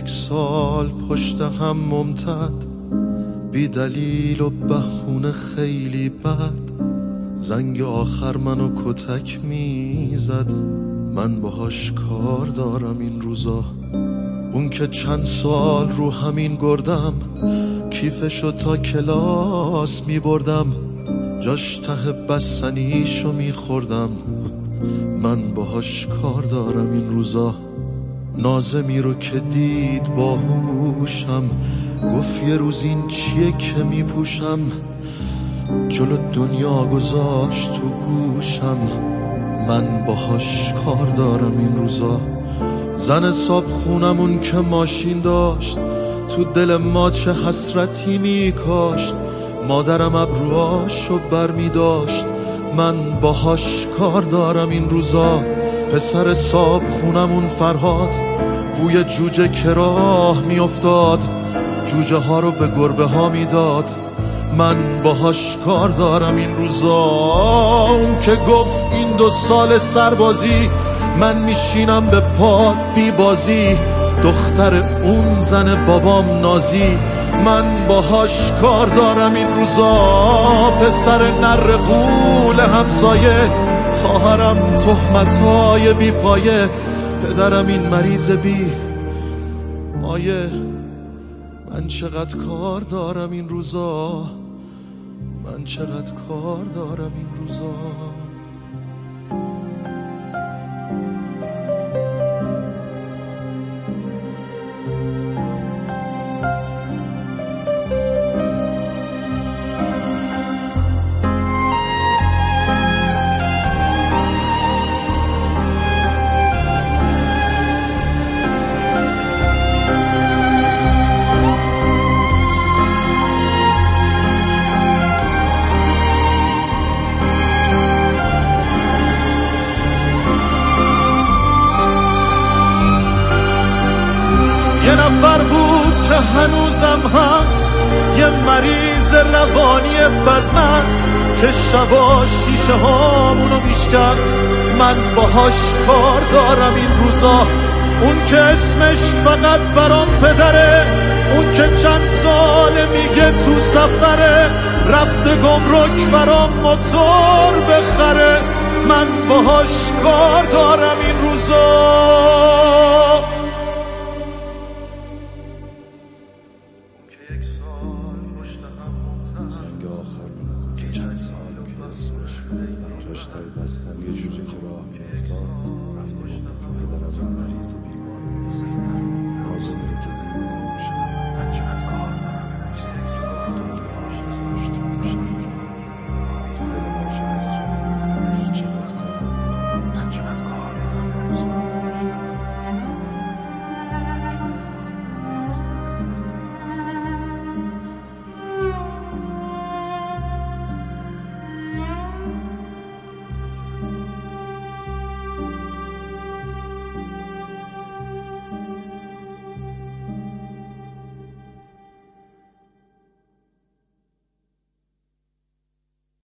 سال پشت هم ممتد، بی دلیل و بهونه خیلی بد، زنگ آخر منو کتک میزد. من باهاش کار دارم این روزا. اون که چند سال رو همین گردم، کیفشو تا کلاس میبردم، جاش ته بستنیشو میخوردم. من باهاش کار دارم این روزا. نازمی رو که دید باهوشم، گفت یه روز این چیه که میپوشم، جلو دنیا گذاشت تو گوشم. من باهاش کار دارم این روزا. زن صاحب خونمون که ماشین داشت، تو دل ما چه حسرتی میکاشت. مادرم ابروهاشو بر میداشت. من باهاش کار دارم این روزا. پسر صاحب خونمون فرهاد، بوی جوجه که راه میافتاد، جوجه ها رو به گربه ها میداد. من باهاش کار دارم این روزا. اون که گفت این 2 سال سربازی، من میشینم به پاد بی بازی، دختر اون زن بابام نازی. من باهاش کار دارم این روزا. پسر نر قول همسایه، خواهرم تهمتای بی پایه، پدرم این مریض بی مایه. من چقدر کار دارم این روزا. من چقدر کار دارم این روزا. یه نفر بود که هنوزم هست، یه مریض روانی بدمست که شبا شیشه هامونو میشکست. من باهاش کار دارم این روزا. اون که اسمش فقط برام پدره، اون که چند ساله میگه تو سفره، رفته گمرک برام موتور بخره. من باهاش کار دارم این روزا. زنگ آخر منو که چند سال که اسمش جاش تای بستن یه جوری که راه میافتاد، رفته بود که پدرتون